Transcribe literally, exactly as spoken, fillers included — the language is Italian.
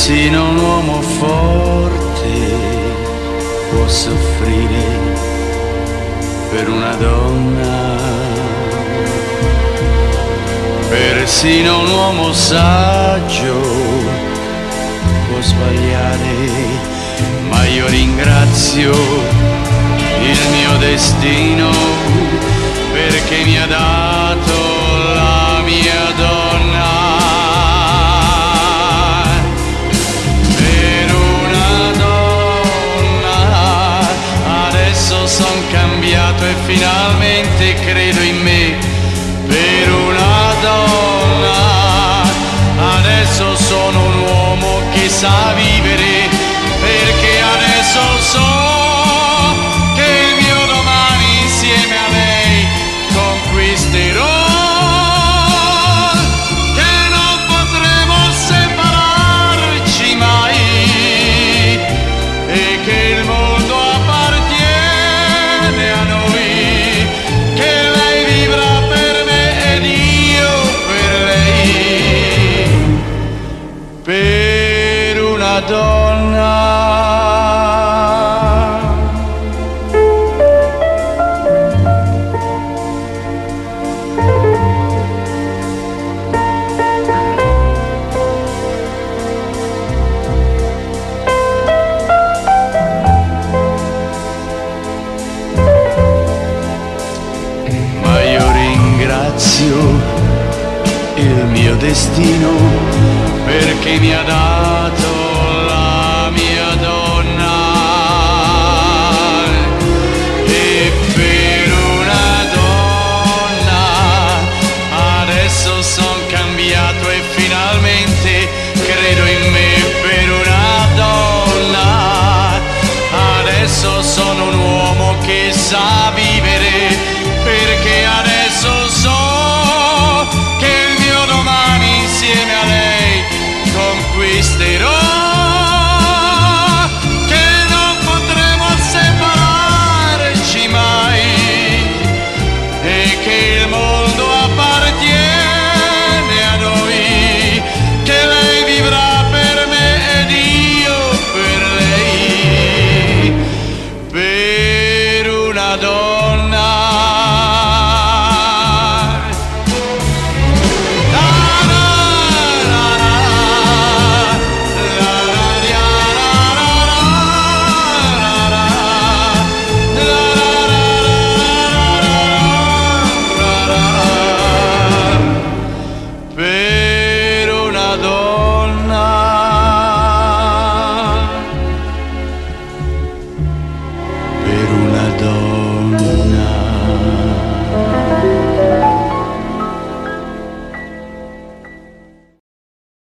Persino un uomo forte può soffrire per una donna. Persino un uomo saggio può sbagliare, ma io ringrazio il mio destino perché mi ha dato la mia donna. Per una donna adesso son cambiato e finalmente credo in me. Per una donna adesso sono un uomo che sa vivere, perché adesso so che il mio domani insieme a lei conquisterò, che non potremo separarci mai e che il mondo appartiene a noi, che lei vivrà per me ed io per lei. Per una donna ma io ringrazio il mio destino perché mi ha dato